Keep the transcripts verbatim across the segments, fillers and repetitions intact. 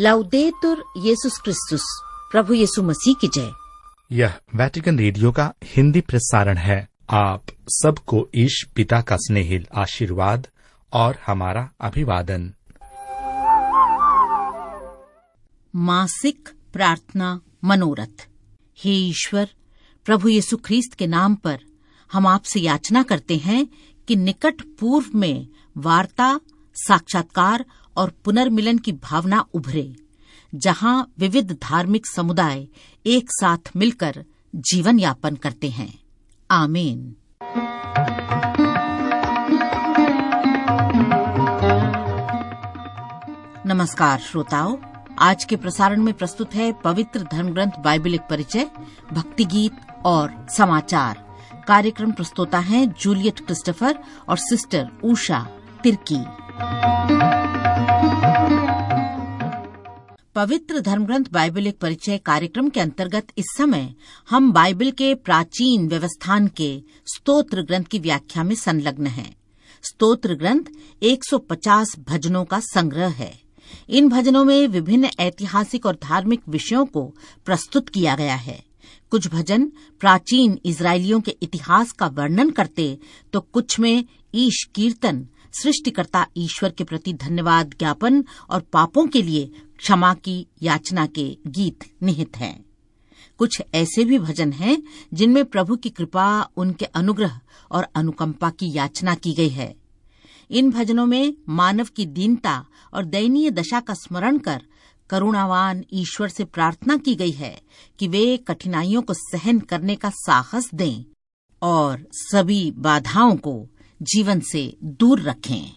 लाउदेतुर येसुस क्रिस्तुस, प्रभु यीशु मसीह की जय। यह वेटिकन रेडियो का हिंदी प्रसारण है। आप सबको ईश पिता का स्नेहिल आशीर्वाद और हमारा अभिवादन। मासिक प्रार्थना मनोरथ। हे ईश्वर, प्रभु यीशु ख्रीस्त के नाम पर हम आपसे याचना करते हैं कि निकट पूर्व में वार्ता, साक्षात्कार और पुनर्मिलन की भावना उभरे, जहां विविध धार्मिक समुदाय एक साथ मिलकर जीवन यापन करते हैं। आमीन। नमस्कार श्रोताओं, आज के प्रसारण में प्रस्तुत है पवित्र धर्मग्रंथ बाइबल एक परिचय, भक्ति गीत और समाचार। कार्यक्रम प्रस्तोता हैं जूलियट क्रिस्टोफर और सिस्टर उषा तिर्की। पवित्र धर्मग्रंथ बाइबल एक परिचय कार्यक्रम के अंतर्गत इस समय हम बाइबल के प्राचीन व्यवस्थान के स्तोत्र ग्रंथ की व्याख्या में संलग्न हैं। स्तोत्र ग्रंथ एक सौ पचास भजनों का संग्रह है। इन भजनों में विभिन्न ऐतिहासिक और धार्मिक विषयों को प्रस्तुत किया गया है। कुछ भजन प्राचीन इजरायलियों के इतिहास का वर्णन करते, तो कुछ में ईश कीर्तन, सृष्टिकर्ता ईश्वर के प्रति धन्यवाद ज्ञापन और पापों के लिए क्षमा की याचना के गीत निहित हैं। कुछ ऐसे भी भजन हैं जिनमें प्रभु की कृपा, उनके अनुग्रह और अनुकंपा की याचना की गई है। इन भजनों में मानव की दीनता और दयनीय दशा का स्मरण कर करुणावान ईश्वर से प्रार्थना की गई है कि वे कठिनाइयों को सहन करने का साहस दें और सभी बाधाओं को जीवन से दूर रखें।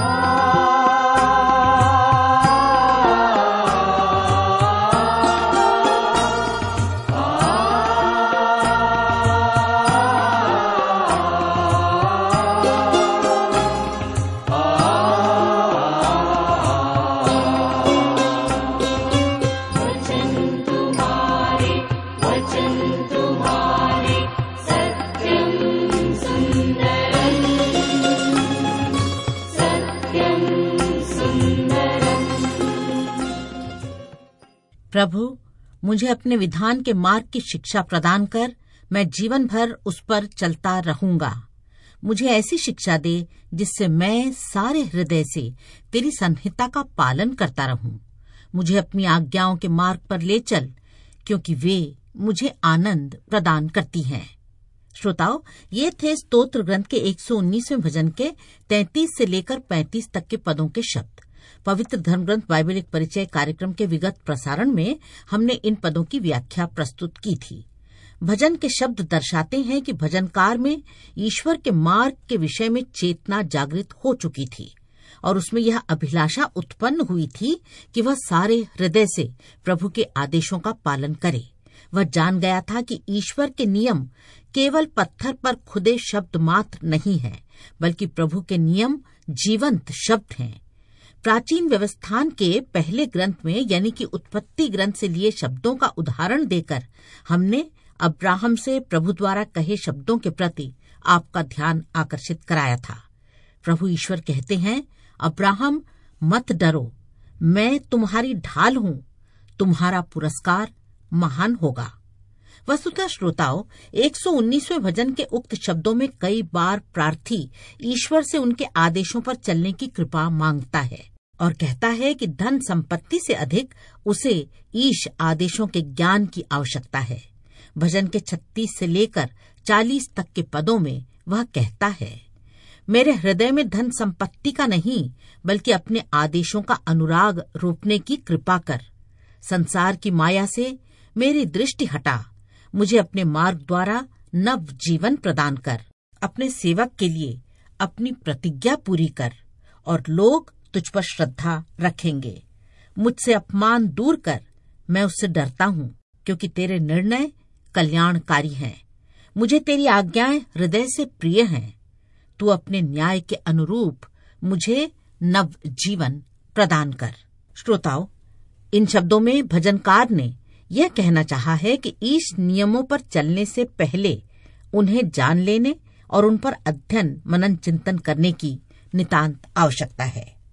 प्रभु, मुझे अपने विधान के मार्ग की शिक्षा प्रदान कर, मैं जीवन भर उस पर चलता रहूंगा। मुझे ऐसी शिक्षा दे जिससे मैं सारे हृदय से तेरी संहिता का पालन करता रहूं। मुझे अपनी आज्ञाओं के मार्ग पर ले चल, क्योंकि वे मुझे आनंद प्रदान करती हैं। श्रोताओं, ये थे स्तोत्र ग्रंथ के एक सौ उन्नीसवें भजन के तैंतीस से लेकर पैंतीस तक के पदों के शब्द। पवित्र धर्मग्रंथ बाइबल एक परिचय कार्यक्रम के विगत प्रसारण में हमने इन पदों की व्याख्या प्रस्तुत की थी। भजन के शब्द दर्शाते हैं कि भजनकार में ईश्वर के मार्ग के विषय में चेतना जागृत हो चुकी थी और उसमें यह अभिलाषा उत्पन्न हुई थी कि वह सारे हृदय से प्रभु के आदेशों का पालन करे। वह जान गया था कि ईश्वर के नियम केवल पत्थर पर खुदे शब्द मात्र नहीं है, बल्कि प्रभु के नियम जीवंत शब्द हैं। प्राचीन व्यवस्थान के पहले ग्रंथ में यानी कि उत्पत्ति ग्रंथ से लिए शब्दों का उदाहरण देकर हमने अब्राहम से प्रभु द्वारा कहे शब्दों के प्रति आपका ध्यान आकर्षित कराया था। प्रभु ईश्वर कहते हैं, अब्राहम मत डरो, मैं तुम्हारी ढाल हूं, तुम्हारा पुरस्कार महान होगा। वस्तुतः श्रोताओं, एक सौ उन्नीसवें भजन के उक्त शब्दों में कई बार प्रार्थी ईश्वर से उनके आदेशों पर चलने की कृपा मांगता है और कहता है कि धन संपत्ति से अधिक उसे ईश आदेशों के ज्ञान की आवश्यकता है। भजन के छत्तीस से लेकर चालीस तक के पदों में वह कहता है, मेरे हृदय में धन संपत्ति का नहीं, बल्कि अपने आदेशों का अनुराग रोपने की कृपा कर। संसार की माया से मेरी दृष्टि हटा, मुझे अपने मार्ग द्वारा नव जीवन प्रदान कर। अपने सेवक के लिए अपनी प्रतिज्ञा पूरी कर और लोग तुझ पर श्रद्धा रखेंगे। मुझसे अपमान दूर कर, मैं उससे डरता हूँ, क्योंकि तेरे निर्णय कल्याणकारी हैं। मुझे तेरी आज्ञाएं हृदय से प्रिय हैं। तू अपने न्याय के अनुरूप मुझे नव जीवन प्रदान कर। श्रोताओं, इन शब्दों में भजनकार ने यह कहना चाहा है कि ईश नियमों पर चलने से पहले उन्हें जान लेने और उन पर अध्ययन मनन चिंतन करने की नितांत आवश्यकता है।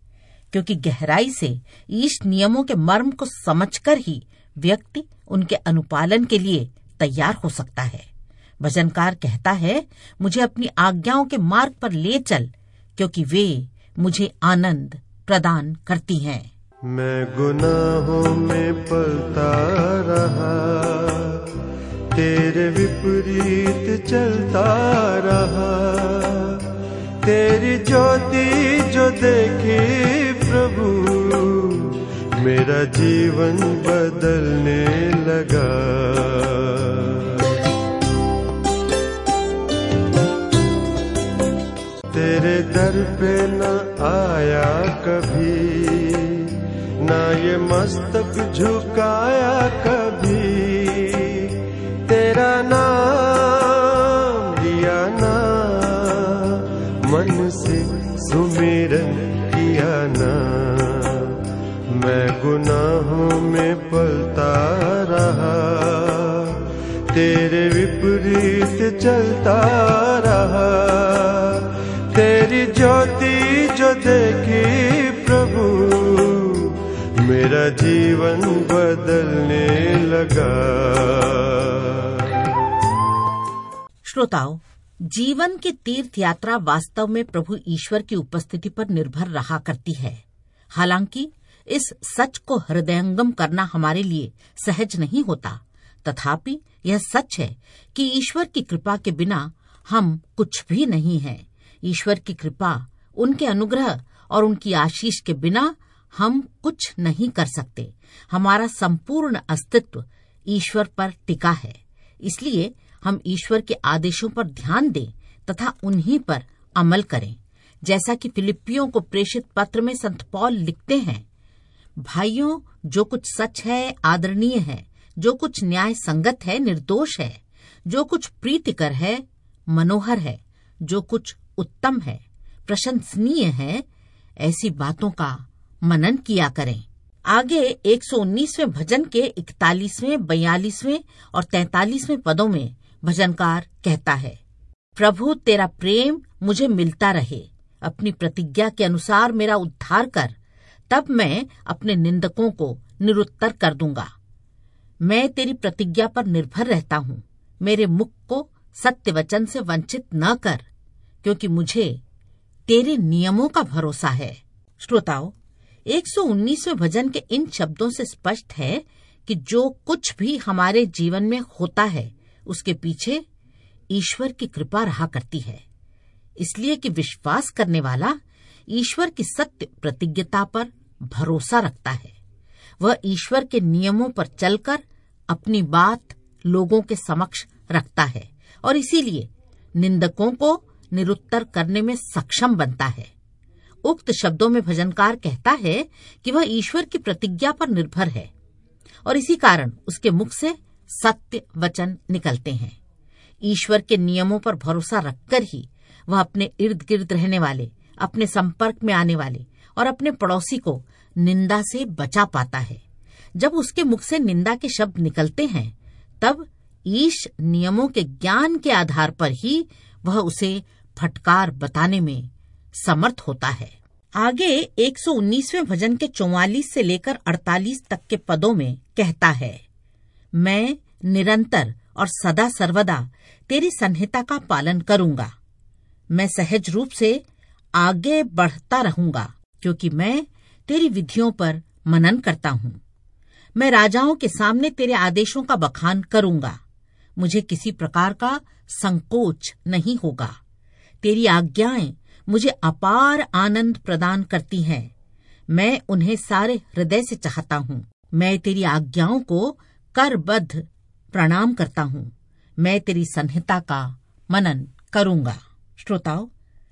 क्योंकि गहराई से ईश नियमों के मर्म को समझकर ही व्यक्ति उनके अनुपालन के लिए तैयार हो सकता है। भजनकार कहता है, मुझे अपनी आज्ञाओं के मार्ग पर ले चल, क्योंकि वे मुझे आनंद प्रदान करती हैं। मैं गुनाहों में पलता रहा, तेरे विपरीत चलता रहा, तेरी ज्योति जो देखी प्रभु, मेरा जीवन बदलने लगा। तेरे दर पे न आया कभी, ना ये मस्तक झुकाया कभी, तेरा नाम लिया ना, मन से सुमिरन किया ना। मैं गुनाहों में पलता रहा, तेरे विपरीत चलता रहा, तेरी ज्योति जो देखी प्रभु, मेरा जीवन बदलने लगा। श्रोताओ, जीवन की तीर्थ यात्रा वास्तव में प्रभु ईश्वर की उपस्थिति पर निर्भर रहा करती है। हालांकि इस सच को हृदयंगम करना हमारे लिए सहज नहीं होता, तथापि यह सच है कि ईश्वर की कृपा के बिना हम कुछ भी नहीं हैं। ईश्वर की कृपा, उनके अनुग्रह और उनकी आशीष के बिना हम कुछ नहीं कर सकते। हमारा संपूर्ण अस्तित्व ईश्वर पर टिका है। इसलिए हम ईश्वर के आदेशों पर ध्यान दें तथा उन्हीं पर अमल करें। जैसा कि फिलिप्पियों को प्रेषित पत्र में संत पौल लिखते हैं, भाइयों, जो कुछ सच है, आदरणीय है, जो कुछ न्याय संगत है, निर्दोष है, जो कुछ प्रीतिकर है, मनोहर है, जो कुछ उत्तम है, प्रशंसनीय है, ऐसी बातों का मनन किया करें। आगे एक सौ उन्नीसवें भजन के इकतालीसवें, बयालीसवें और तैंतालीसवें पदों में भजनकार कहता है, प्रभु तेरा प्रेम मुझे मिलता रहे, अपनी प्रतिज्ञा के अनुसार मेरा उद्धार कर, तब मैं अपने निंदकों को निरुत्तर कर दूंगा। मैं तेरी प्रतिज्ञा पर निर्भर रहता हूँ, मेरे मुख को सत्य वचन से वंचित न कर, क्योंकि मुझे तेरे नियमों का भरोसा है। श्रोताओ, एक सौ उन्नीसवें भजन के इन शब्दों से स्पष्ट है कि जो कुछ भी हमारे जीवन में होता है उसके पीछे ईश्वर की कृपा रहा करती है, इसलिए कि विश्वास करने वाला ईश्वर की सत्य प्रतिज्ञता पर भरोसा रखता है। वह ईश्वर के नियमों पर चलकर अपनी बात लोगों के समक्ष रखता है और इसीलिए निंदकों को निरुत्तर करने में सक्षम बनता है। उक्त शब्दों में भजनकार कहता है कि वह ईश्वर की प्रतिज्ञा पर निर्भर है और इसी कारण उसके मुख से सत्य वचन निकलते हैं। ईश्वर के नियमों पर भरोसा रखकर ही वह अपने इर्द गिर्द रहने वाले, अपने संपर्क में आने वाले और अपने पड़ोसी को निंदा से बचा पाता है। जब उसके मुख से निंदा के शब्द निकलते हैं, तब ईश नियमों के ज्ञान के आधार पर ही वह उसे फटकार बताने में समर्थ होता है। आगे एक सौ उन्नीसवें भजन के चौवालीस से लेकर अड़तालीस तक के पदों में कहता है, मैं निरंतर और सदा सर्वदा तेरी संहिता का पालन करूंगा। मैं सहज रूप से आगे बढ़ता रहूंगा, क्योंकि मैं तेरी विधियों पर मनन करता हूँ। मैं राजाओं के सामने तेरे आदेशों का बखान करूंगा। मुझे किसी प्रकार का संकोच नहीं होगा। तेरी आज्ञाएं मुझे अपार आनंद प्रदान करती हैं। मैं उन्हें सारे हृदय से चाहता हूँ। मैं तेरी आज्ञाओं को करबद्ध प्रणाम करता हूँ। मैं तेरी संहिता का मनन करूंगा। श्रोताओ,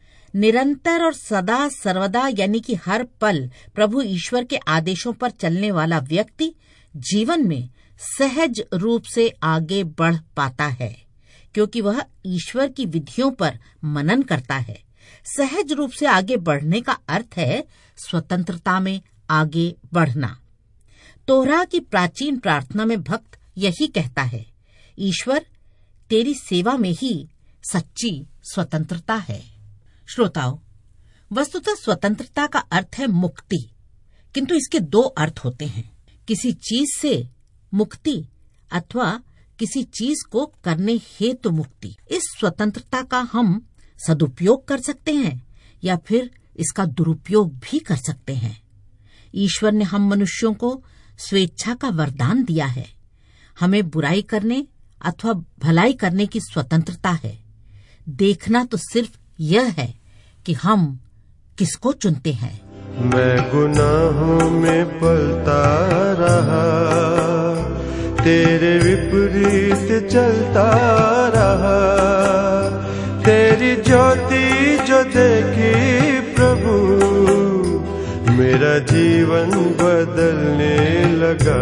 निरंतर और सदा सर्वदा यानी कि हर पल प्रभु ईश्वर के आदेशों पर चलने वाला व्यक्ति जीवन में सहज रूप से आगे बढ़ पाता है, क्योंकि वह ईश्वर की विधियों पर मनन करता है। सहज रूप से आगे बढ़ने का अर्थ है स्वतंत्रता में आगे बढ़ना। तोहरा की प्राचीन प्रार्थना में भक्त यही कहता है, ईश्वर तेरी सेवा में ही सच्ची स्वतंत्रता है। श्रोताओ, वस्तुतः स्वतंत्रता का अर्थ है मुक्ति, किंतु इसके दो अर्थ होते हैं, किसी चीज से मुक्ति अथवा किसी चीज को करने हेतु मुक्ति। इस स्वतंत्रता का हम सदुपयोग कर सकते हैं या फिर इसका दुरुपयोग भी कर सकते हैं। ईश्वर ने हम मनुष्यों को स्वेच्छा का वरदान दिया है। हमें बुराई करने अथवा भलाई करने की स्वतंत्रता है। देखना तो सिर्फ यह है कि हम किसको चुनते हैं। मैं गुनाहों में पलता रहा, तेरे विपरीत चलता रहा। तेरी ज्योति जो देखी प्रभु, मेरा जीवन बदलने लगा।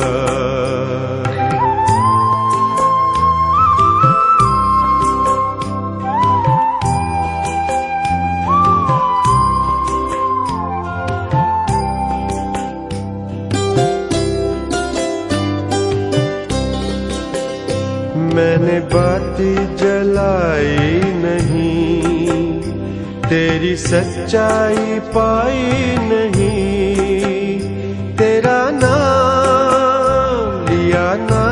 मैंने बाती जलाई नहीं, तेरी सच्चाई पाई नहीं। तेरा नाम लिया ना,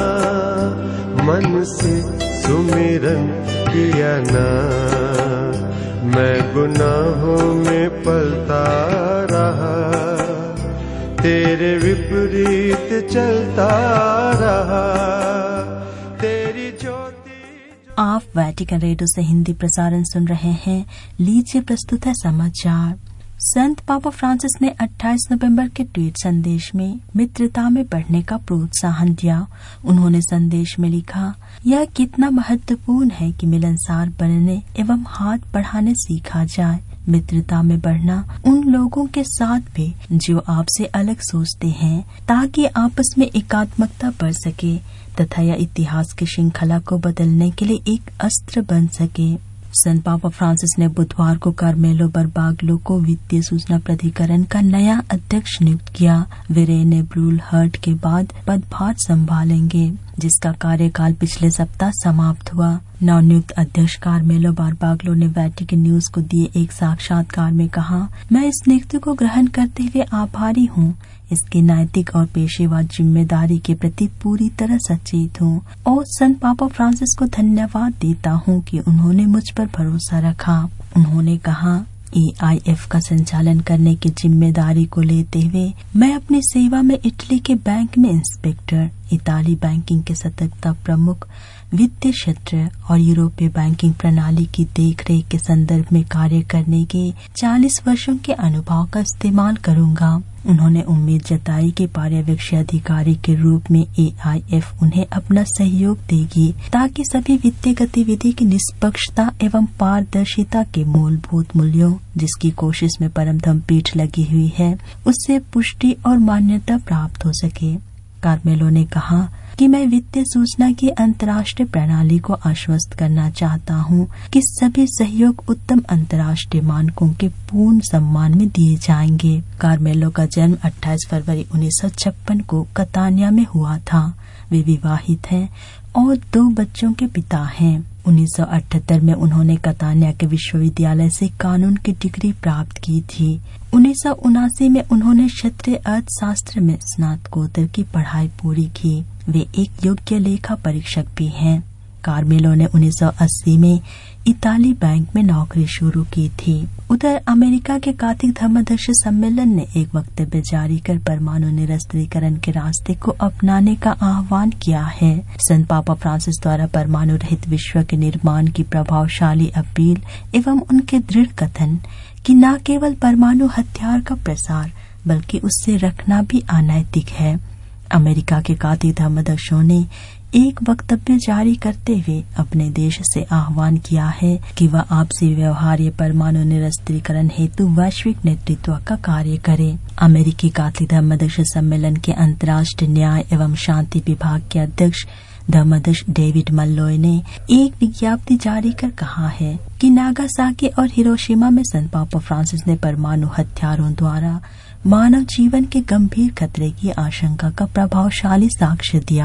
मन से सुमिरन किया ना। मैं गुनाहों में पलता रहा, तेरे विपरीत चलता रहा। आप वैटिकन रेडियो से हिंदी प्रसारण सुन रहे हैं। लीजिए प्रस्तुत है समाचार। संत पापा फ्रांसिस ने अट्ठाईस नवंबर के ट्वीट संदेश में मित्रता में बढ़ने का प्रोत्साहन दिया। उन्होंने संदेश में लिखा, यह कितना महत्वपूर्ण है कि मिलनसार बनने एवं हाथ बढ़ाने सीखा जाए। मित्रता में बढ़ना उन लोगों के साथ भी जो आपसे अलग सोचते हैं, ताकि आपस में एकात्मकता बढ़ सके तथा यह इतिहास की श्रृंखला को बदलने के लिए एक अस्त्र बन सके। संत पापा फ्रांसिस ने बुधवार को कार्मेलो बरबागलो को वित्तीय सूचना प्राधिकरण का नया अध्यक्ष नियुक्त किया। वे रेने ब्रूल हर्ट के बाद पदभार संभालेंगे, जिसका कार्यकाल पिछले सप्ताह समाप्त हुआ। नवनियुक्त अध्यक्ष कार्मेलो बरबागलो ने वैटिकन न्यूज को दिए एक साक्षात्कार में कहा, मैं इस नियुक्ति को ग्रहण करते हुए आभारी हूँ। इसकी नैतिक और पेशेवर जिम्मेदारी के प्रति पूरी तरह सचेत हूँ और संत पापा फ्रांसिस को धन्यवाद देता हूँ कि उन्होंने मुझ पर भरोसा रखा। उन्होंने कहा, ए आई एफ का संचालन करने की जिम्मेदारी को लेते हुए मैं अपनी सेवा में इटली के बैंक में इंस्पेक्टर, इताली बैंकिंग के सतर्कता प्रमुख, वित्तीय क्षेत्र और यूरोपीय बैंकिंग प्रणाली की देखरेख के संदर्भ में कार्य करने के चालीस वर्षों के अनुभव का इस्तेमाल करूंगा। उन्होंने उम्मीद जताई कि पर्यवेक्षी अधिकारी के रूप में ए आई एफ उन्हें अपना सहयोग देगी, ताकि सभी वित्तीय गतिविधि की निष्पक्षता एवं पारदर्शिता के मूलभूत मूल्यों, जिसकी कोशिश में परमधम पीठ लगी हुई है, उससे पुष्टि और मान्यता प्राप्त हो सके। कार्मेलो ने कहा कि मैं वित्तीय सूचना की अंतर्राष्ट्रीय प्रणाली को आश्वस्त करना चाहता हूं कि सभी सहयोग उत्तम अंतर्राष्ट्रीय मानकों के पूर्ण सम्मान में दिए जाएंगे। कार्मेलो का जन्म अट्ठाईस फरवरी उन्नीस सौ छप्पन को कतानिया में हुआ था। वे विवाहित हैं और दो बच्चों के पिता हैं। उन्नीस सौ अठहत्तर में उन्होंने कतानिया के विश्वविद्यालय से कानून की डिग्री प्राप्त की थी। उन्नीस सौ उनासी में उन्होंने क्षेत्रीय अर्थशास्त्र में स्नातकोत्तर की पढ़ाई पूरी की। वे एक योग्य लेखा परीक्षक भी हैं। कार्मेलो ने उन्नीस सौ अस्सी में इताली बैंक में नौकरी शुरू की थी। उधर अमेरिका के कैथोलिक धर्मदर्शी सम्मेलन ने एक वक्तव्य जारी कर परमाणु निरस्त्रीकरण के रास्ते को अपनाने का आह्वान किया है। संत पापा फ्रांसिस द्वारा परमाणु रहित विश्व के निर्माण की प्रभावशाली अपील एवं उनके दृढ़ कथन कि न केवल परमाणु हथियार का प्रसार बल्कि उससे रखना भी अनैतिक है। अमेरिका के कैथोलिक धर्मदर्शियों ने एक वक्तव्य जारी करते हुए अपने देश से आह्वान किया है कि वह आपसी व्यवहार्य परमाणु निरस्त्रीकरण हेतु वैश्विक नेतृत्व का कार्य करे। अमेरिकी कैथोलिक धर्मदर्शी सम्मेलन के अंतर्राष्ट्रीय न्याय एवं शांति विभाग के अध्यक्ष धर्मदर्श डेविड मल्लोय ने एक विज्ञप्ति जारी कर कहा है कि नागासाकी और हिरोशिमा में संत पापा फ्रांसिस ने परमाणु हथियारों द्वारा मानव जीवन के गंभीर खतरे की आशंका का प्रभावशाली साक्ष्य दिया।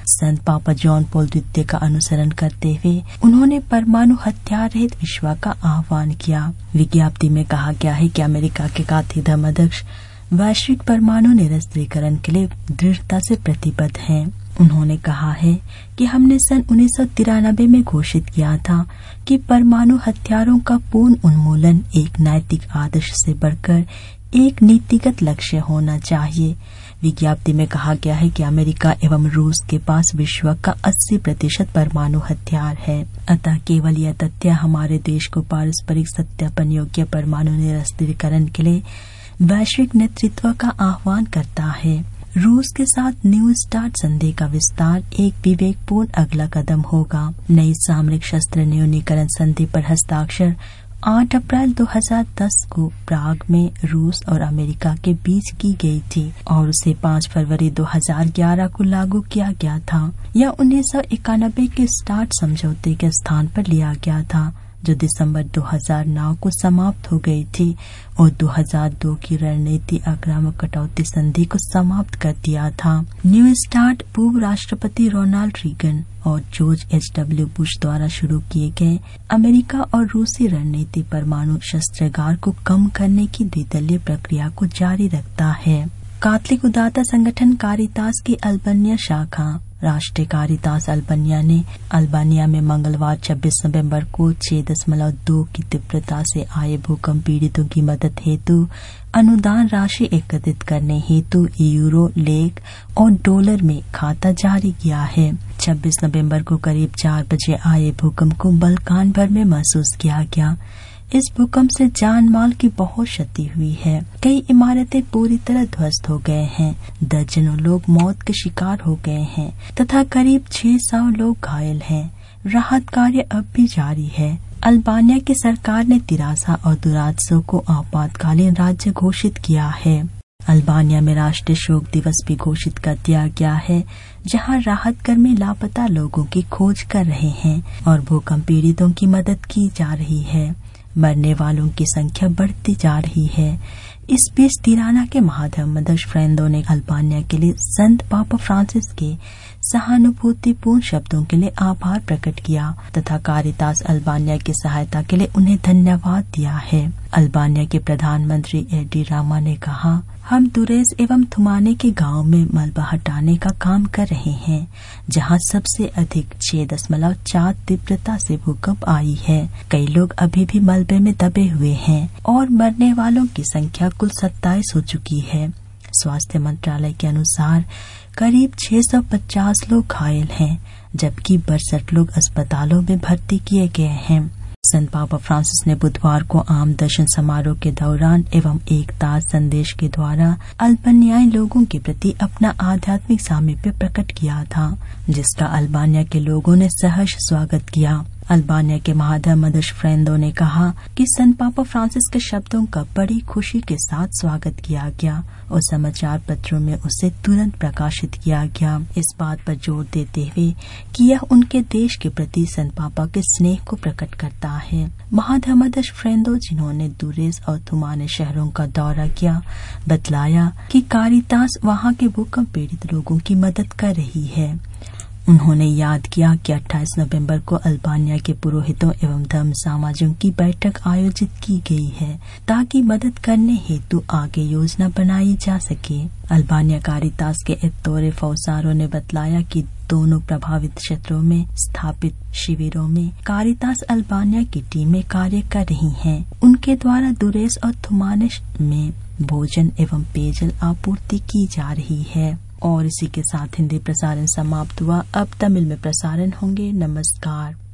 संत पापा जॉन पॉल द्वितीय का अनुसरण करते हुए उन्होंने परमाणु हथियार रहित विश्व का आह्वान किया। विज्ञप्ति में कहा गया है कि अमेरिका के कैथोलिक धर्माध्यक्ष वैश्विक परमाणु निरस्त्रीकरण के लिए दृढ़ता से प्रतिबद्ध हैं। उन्होंने कहा है कि हमने सन उन्नीस सौ तिरानबे में घोषित किया था कि परमाणु हथियारों का पूर्ण उन्मूलन एक नैतिक आदर्श से बढ़कर एक नीतिगत लक्ष्य होना चाहिए। विज्ञप्ति में कहा गया है कि अमेरिका एवं रूस के पास विश्व का अस्सी प्रतिशत परमाणु हथियार है। अतः केवल यह तथ्य हमारे देश को पारस्परिक सत्यापन योग्य परमाणु निरस्त्रीकरण के लिए वैश्विक नेतृत्व का आह्वान करता है। रूस के साथ न्यू स्टार्ट संधि का विस्तार एक विवेकपूर्ण अगला कदम होगा। नई सामरिक शस्त्र न्यूनीकरण संधि पर हस्ताक्षर आठ अप्रैल दो हज़ार दस को प्राग में रूस और अमेरिका के बीच की गई थी और उसे पाँच फरवरी दो हज़ार ग्यारह को लागू किया गया था। यह उन्नीस सौ इक्यानबे के स्टार्ट समझौते के स्थान पर लिया गया था, जो दिसंबर दो हज़ार नौ को समाप्त हो गई थी और दो हज़ार दो की रणनीति आक्रामक कटौती संधि को समाप्त कर दिया था। न्यू स्टार्ट पूर्व राष्ट्रपति रोनाल्ड रीगन और जॉर्ज एच डब्ल्यू बुश द्वारा शुरू किए गए अमेरिका और रूसी रणनीति परमाणु शस्त्रागार को कम करने की द्विदलीय प्रक्रिया को जारी रखता है। कैथोलिक उदारता संगठन कारितास की अल्बानिया शाखा राष्ट्रीय कारितास अल्बानिया ने अल्बानिया में मंगलवार छब्बीस नवंबर को छह दशमलव दो की तीव्रता से आए भूकंप पीड़ितों की मदद हेतु अनुदान राशि एकत्रित करने हेतु यूरो, लेक और डॉलर में खाता जारी किया है। छब्बीस नवंबर को करीब चार बजे आए भूकंप को बल्कान भर में महसूस किया गया। इस भूकंप से जान माल की बहुत क्षति हुई है। कई इमारतें पूरी तरह ध्वस्त हो गए हैं, दर्जनों लोग मौत के शिकार हो गए हैं तथा करीब छह सौ लोग घायल हैं। राहत कार्य अब भी जारी है। अल्बानिया की सरकार ने तिरासा और दुरात्सो को आपातकालीन राज्य घोषित किया है। अल्बानिया में राष्ट्रीय शोक दिवस भी घोषित कर दिया गया है, जहां राहत कर्मी लापता लोगों की खोज कर रहे हैं और भूकंप पीड़ितों की मदद की जा रही है। मरने वालों की संख्या बढ़ती जा रही है। इस बीच तिराना के महाधर्माध्यक्ष फ्रेंदो ने अल्बानिया के लिए संत पापा फ्रांसिस के सहानुभूतिपूर्ण शब्दों के लिए आभार प्रकट किया तथा कारितास अल्बानिया की सहायता के लिए उन्हें धन्यवाद दिया है। अल्बानिया के प्रधानमंत्री एडी रामा ने कहा, हम दुरेस एवं थुमाने के गांव में मलबा हटाने का काम कर रहे हैं, जहां सबसे अधिक छह दशमलव चार तीव्रता से भूकंप आई है। कई लोग अभी भी मलबे में दबे हुए हैं और मरने वालों की संख्या कुल सत्ताईस हो चुकी है। स्वास्थ्य मंत्रालय के अनुसार करीब छह सौ पचास लोग घायल हैं, जबकि बासठ लोग अस्पतालों में भर्ती किए गए हैं। संत पापा फ्रांसिस ने बुधवार को आम दर्शन समारोह के दौरान एवं एक ताज संदेश के द्वारा अल्बानियाई लोगों के प्रति अपना आध्यात्मिक सामीप्य प्रकट किया था, जिसका अल्बानिया के लोगों ने सहर्ष स्वागत किया। अल्बानिया के महाधर्माध्यक्ष फ्रेंदो ने कहा कि संत पापा फ्रांसिस के शब्दों का बड़ी खुशी के साथ स्वागत किया गया और समाचार पत्रों में उसे तुरंत प्रकाशित किया गया, इस बात पर जोर देते हुए कि यह उनके देश के प्रति संत पापा के स्नेह को प्रकट करता है। महाधर्माध्यक्ष फ्रेंदो, जिन्होंने दुरेस और थुमाने शहरों का दौरा किया, बतलाया कि कारितास वहां के भूकंप पीड़ित लोगों की मदद कर रही है। उन्होंने याद किया कि अट्ठाईस नवंबर को अल्बानिया के पुरोहितों एवं धर्म समाजों की बैठक आयोजित की गई है ताकि मदद करने हेतु आगे योजना बनाई जा सके। अल्बानिया कारितास के एत्तोरे फौसारो ने बतलाया कि दोनों प्रभावित क्षेत्रों में स्थापित शिविरों में कारितास अल्बानिया की टीमें कार्य कर रही हैं। उनके द्वारा दुरेस और थुमाने में भोजन एवं पेयजल आपूर्ति की जा रही है। और इसी के साथ हिंदी प्रसारण समाप्त हुआ। अब तमिल में प्रसारण होंगे। नमस्कार।